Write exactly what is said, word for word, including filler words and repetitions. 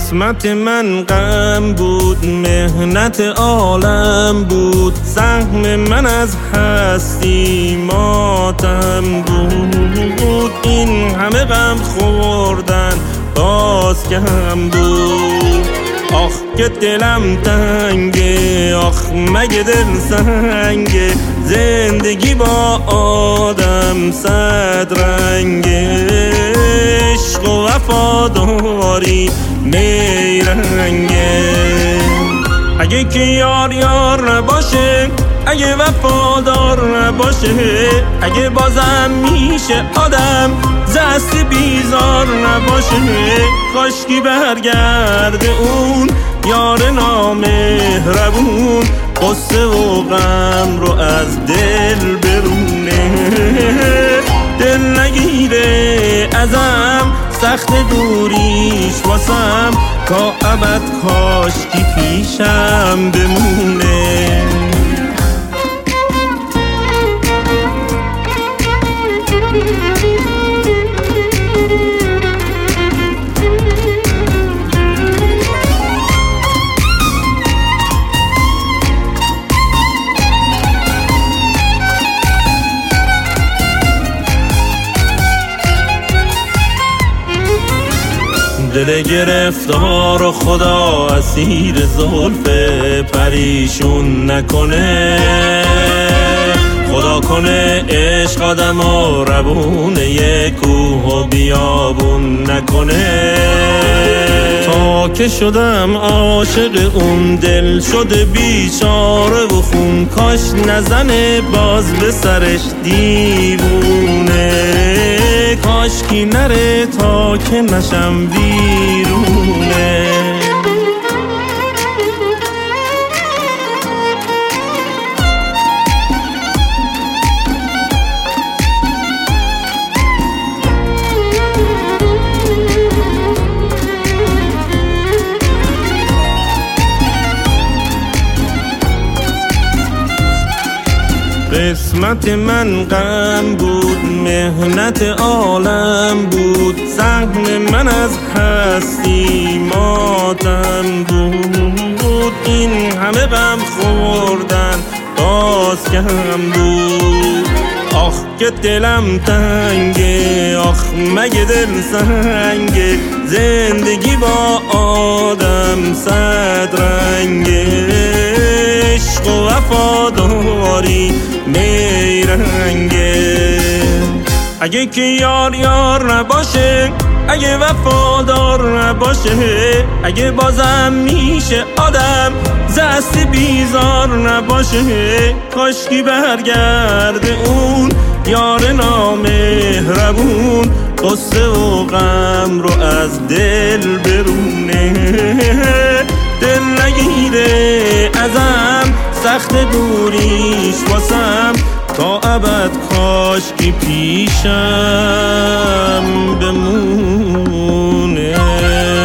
قسمت من غم بود، مهنت عالم بود، سهم من از هستی ماتم بود. این همه غم خوردن باز کم بود. آخ که دلم تنگه، آخ مگه دل سنگه، زندگی با آدم صد رنگه، عشق و وفاداری نیرنگه. اگه که یار یار نباشه، اگه وفادار نباشه، اگه بازم میشه آدم دست بیزار نباشه، کاشکی برگرده اون یار نامهربون، قصه و غم رو از دل برونه. دل نگیره ازم سخت دوریش واسم، تا ابد کاشکی پیشم بمونه. دل گرفتار و خدا اسیر زلف پریشون نکنه، خدا کنه عشق آدم و روون یک کوه و بیابون نکنه. تا که شدم عاشق اون دل شده بیچاره و خون، کاش نزنه باز به سرش دیوونه، کاش کی نره تا که نشم ویرونه. قسمت من غم بود، مهنت عالم بود، سهم من از هستی ماتم بود. این همه غم خوردن باز کم بود. آخ که دلم تنگه، آخ مگه دل سنگه، زندگی با آدم صد رنگه، عشق و وفاداری نیرنگه. اگه که یار یار نباشه، اگه وفادار نباشه، اگه بازم میشه آدم دست بیزار نباشه، کاشکی برگرده اون یار نامهربون، قصه و غم رو از دل برونه. دل نگیره ازم سخت دوریش واسم، تا ابد کاشکی پیشم بمونه.